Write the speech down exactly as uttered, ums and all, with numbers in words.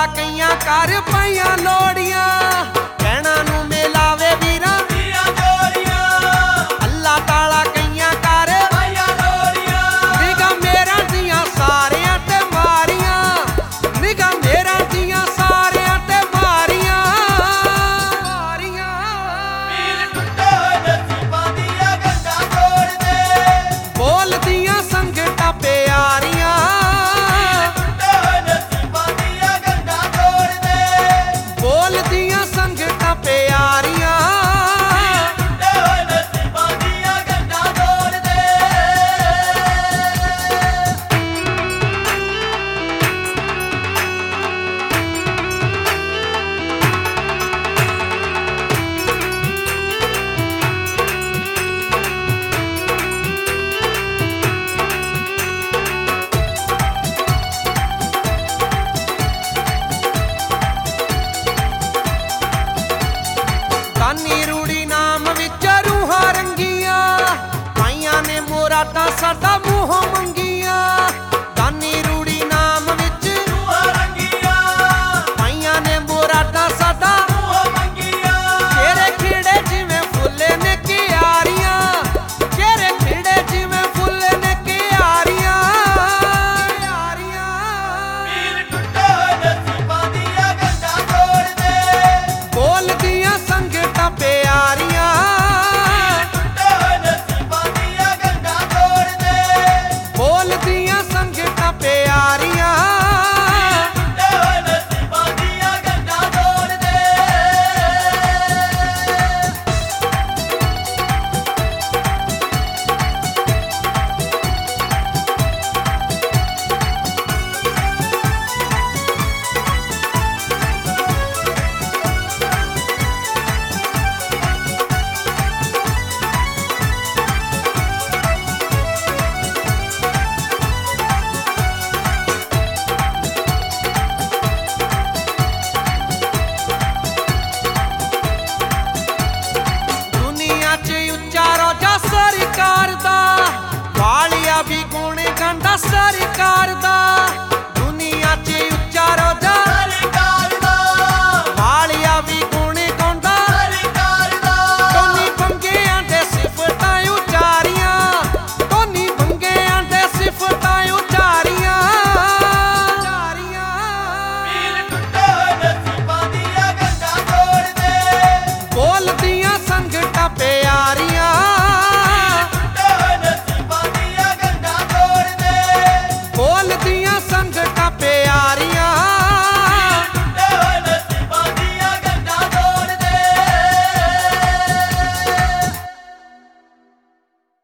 ਤਾਲਾ ਕਈਆਂ ਕਰ ਪਈਆਂ ਲੋੜੀਆਂ ਕਹਿਣਾ ਨੂੰ ਮਿਲਾਵੇ ਵੀਰਾਂ ਦੀਆਂ ਜੋੜੀਆਂ ਅੱਲਾ ਤਾਲਾ ਕਈਆਂ ਕਰ ਪਈਆਂ ਲੋੜੀਆਂ ਨਿਗਾ ਮੇਰਾ ਦੀਆਂ ਸਾਰਿਆਂ ਤੇ ਮਾਰੀਆਂ ਨਿਗਾ ਮੇਰਾ ਦੀਆਂ ਸਾਰਿਆਂ ਤੇ ਮਾਰੀਆਂ ਮਾਰੀਆਂ ਪੀਰ ਟੁੱਟੇ ਹੋਏ ਨਸੀਬਾਂ ਦੀਆਂ ਗੰਢਾਂ ਤੋੜ ਦੇ ਬੋਲਦੀਆਂ ਸੰਗਤਾਂ ਪਿਆਰੀਆਂ ਬੋਲਦੀਆਂ ਸੰਗਤਾਂ ਪਿਆਰੀਆਂ ਟੁੱਟੇ ਹੋਏ ਨਸੀਬਾਂ ਦੀਆਂ ਗੰਢਾਂ ਤੋੜ ਦੇ ਦਾਨੀ ਰੂੜੀ ਨਾਮ ਵਿੱਚ ਰੂਹਾਂ ਰੰਗੀਆਂ ਪਾਈਆਂ ਨੇ ਮੁਰਾਦਾਂ ਸਾਡਾ ਮੂੰਹੋਂ ਮੰਗੀਆਂ ਦਾਨੀ ਰੂੜੀ ਨਾਮ ਵਿੱਚ ਰੂਹਾਂ ਰੰਗੀਆਂ ਪਾਈਆਂ ਨੇ ਮੁਰਾਦਾਂ ਸਾਡਾ ਮੂੰਹੋਂ ਮੰਗੀਆਂ ਤੇਰੇ ਖਿੜੇ ਜਿਵੇਂ ਫੁੱਲ ਨੇ ਕਿਆਰੀਆਂ ਤੇਰੇ ਖਿੜੇ ਜਿਵੇਂ ਫੁੱਲ ਨੇ ਕਿਆਰੀਆਂ ਕਿਆਰੀਆਂ ਪੀਰ ਟੁੱਟੇ ਹੋਏ ਨਸੀਬਾਂ ਦੀਆਂ ਗੰਢਾਂ ਤੋੜ ਦੇ ਬੋਲਦੀਆਂ ਸੰਗਤਾਂ ਪਿਆਰੀਆਂ ਟੁੱਟੇ ਹੋਏ ਨਸੀਬਾਂ ਦੀਆਂ ਗੰਢਾਂ ਤੋੜ ਦੇ ਬੋਲਦੀਆਂ ਸੰਗਤਾਂ ਪਿਆਰੀਆਂ ਟੁੱਟੇ ਹੋਏ ਨਸੀਬਾਂ ਦੀਆਂ ਗੰਢਾਂ ਤੋੜ ਦੇ ਦੁਨੀਆ 'ਚ ਉੱਚਾ ਰੋਜਾ ਸਰਕਾਰ ਦਾ ਵਾਲਿਆ ਵੀ ਗੁਣ ਗੰਢਾ ਸਰਕਾਰ ਦਾ ਦੁਨੀਆ 'ਚ ਉੱਚਾ ਰੋਜਾ ਸਰਕਾਰ ਦਾ ਵਾਲਿਆ ਵੀ ਗੁਣ ਗਾਉਂਦਾ ਸਰਕਾਰ ਦਾ ਟੋਨੀ ਬੰਗਿਆਂ ਦੇ ਸਿਫਤਾਂ ਉਚਾਰੀਆਂ ਟੋਨੀ ਬੰਗਿਆਂ ਦੇ ਸਿਫਤਾਂ ਉਚਾਰੀਆਂ ਉਚਾਰੀਆਂ ਪੀਰ ਟੁੱਟੇ ਹੋਏ ਨਸੀਬਾਂ ਦੀਆਂ ਗੰਢਾਂ ਤੋੜ ਦੇ ਬੋਲਦੀਆਂ ਸੰਗਤਾਂ